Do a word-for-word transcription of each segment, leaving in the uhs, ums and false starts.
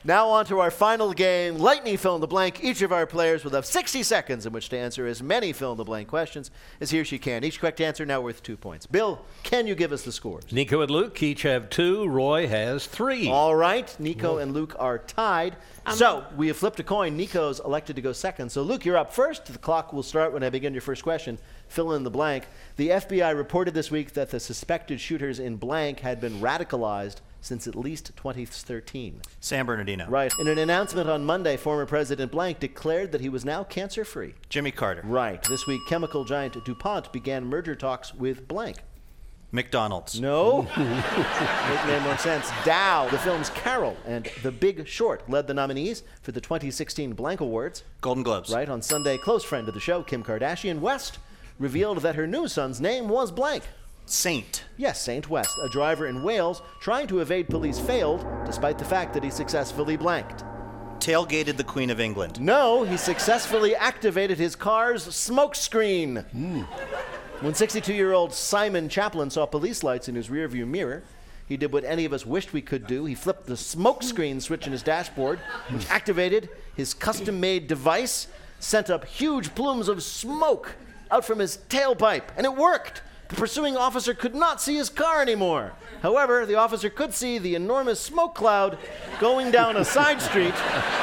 Now on to our final game, Lightning Fill in the Blank. Each of our players will have sixty seconds in which to answer as many fill in the blank questions as he or she can. Each correct answer now worth two points. Bill, can you give us the scores? Nico and Luke each have two. Roy has three. All right. Nico and Luke are tied. Um, so we have flipped a coin. Nico's elected to go second. So Luke, you're up first. The clock will start when I begin your first question. Fill in the blank. The F B I reported this week that the suspected shooters in blank had been radicalized since at least twenty thirteen. San Bernardino. Right. In an announcement on Monday, former President Blank declared that he was now cancer-free. Jimmy Carter. Right. This week, chemical giant DuPont began merger talks with blank. McDonald's. No. It made more sense. Dow, the films Carol and The Big Short led the nominees for the twenty sixteen Blank Awards. Golden Globes. Right. On Sunday, close friend of the show, Kim Kardashian West, revealed that her new son's name was blank. Saint. Yes, Saint West, a driver in Wales trying to evade police, failed despite the fact that he successfully blanked. Tailgated the Queen of England. No, he successfully activated his car's smoke screen. Mm. When sixty-two-year-old Simon Chaplin saw police lights in his rearview mirror, he did what any of us wished we could do. He flipped the smoke screen switch in his dashboard, which activated his custom-made device, sent up huge plumes of smoke out from his tailpipe, and it worked. The pursuing officer could not see his car anymore. However, the officer could see the enormous smoke cloud going down a side street.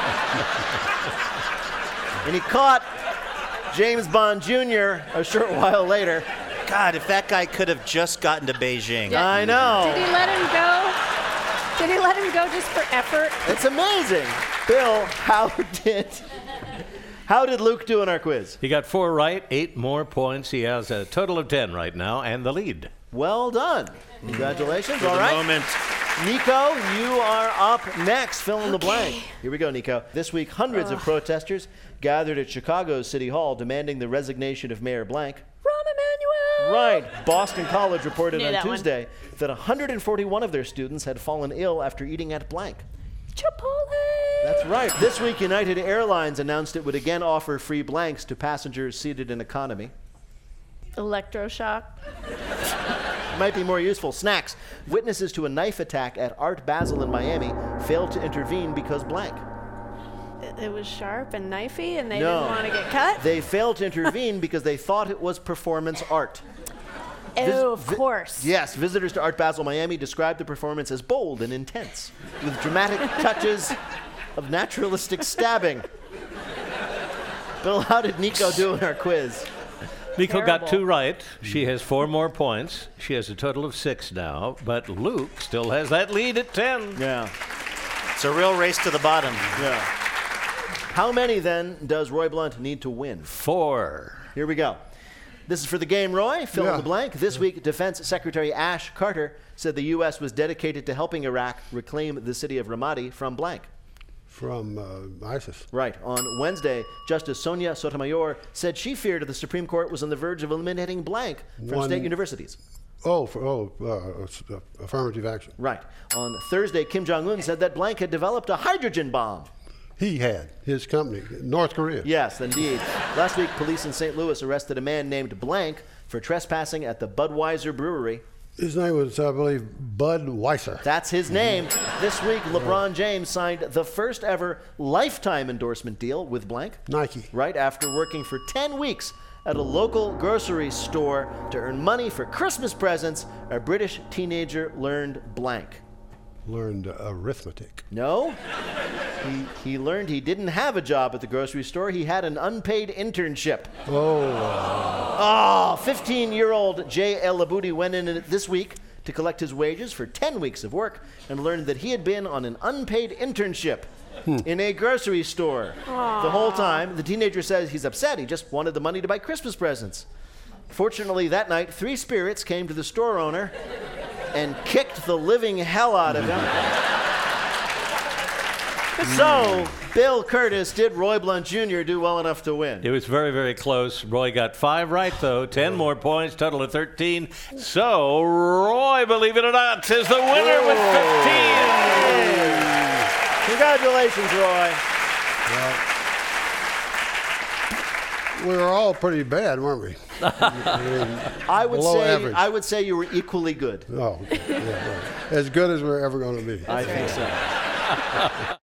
And he caught James Bond Junior a short while later. God, if that guy could have just gotten to Beijing. Yeah. I know. Did he let him go? Did he let him go just for effort? It's amazing. Bill, how did... How did Luke do in our quiz? He got four right, eight more points. He has a total of ten right now and the lead. Well done. Congratulations. For All the right. moment. Nico, you are up next. Fill in the blank. Here we go, Nico. This week, hundreds uh. of protesters gathered at Chicago's City Hall demanding the resignation of Mayor Blank. Rahm Emanuel! Right. Boston College reported on that Tuesday one. that one hundred forty-one of their students had fallen ill after eating at blank. Chipotle! That's right. This week, United Airlines announced it would again offer free blanks to passengers seated in economy. Electroshock. Might be more useful. Snacks. Witnesses to a knife attack at Art Basel in Miami failed to intervene because blank. It was sharp and knifey, and they no. didn't want to get cut? They failed to intervene because they thought it was performance art. Oh, Vis- of course. Vi- yes, visitors to Art Basel Miami described the performance as bold and intense, with dramatic touches of naturalistic stabbing. Bill, how did Nico do in our quiz? Nico Terrible. got two right. She has four more points. She has a total of six now, but Luke still has that lead at ten. Yeah. It's a real race to the bottom. Yeah. How many, then, does Roy Blunt need to win? Four. Here we go. This is for the game, Roy. Fill yeah. in the blank. This week, Defense Secretary Ash Carter said the U S was dedicated to helping Iraq reclaim the city of Ramadi from blank. From uh, ISIS. Right. On Wednesday, Justice Sonia Sotomayor said she feared the Supreme Court was on the verge of eliminating blank from One, state universities. Oh, for, oh uh, uh, affirmative action. Right. On Thursday, Kim Jong-un said that blank had developed a hydrogen bomb. He had, his company, North Korea. Yes, indeed. Last week, police in Saint Louis arrested a man named Blank for trespassing at the Budweiser Brewery. His name was, I believe, Bud Weiser. That's his name. This week, LeBron James signed the first ever lifetime endorsement deal with blank. Nike. Right after working for ten weeks at a local grocery store to earn money for Christmas presents, a British teenager learned blank. Learned arithmetic. No. He, he learned he didn't have a job at the grocery store. He had an unpaid internship. Oh. Oh, fifteen-year-old Jay El Labudi went in this week to collect his wages for ten weeks of work and learned that he had been on an unpaid internship hmm. in a grocery store. Aww. The whole time, the teenager says he's upset. He just wanted the money to buy Christmas presents. Fortunately, that night, three spirits came to the store owner and kicked the living hell out of him. So, Bill Curtis, did Roy Blunt Junior do well enough to win? It was very, very close. Roy got five right, though. Ten more points, total of thirteen. So, Roy, believe it or not, is the winner with fifteen. Yay. Congratulations, Roy. Well, we were all pretty bad, weren't we? I, mean, I would below say average. I would say you were equally good. Oh, yeah, yeah. As good as we're ever going to be. I think so.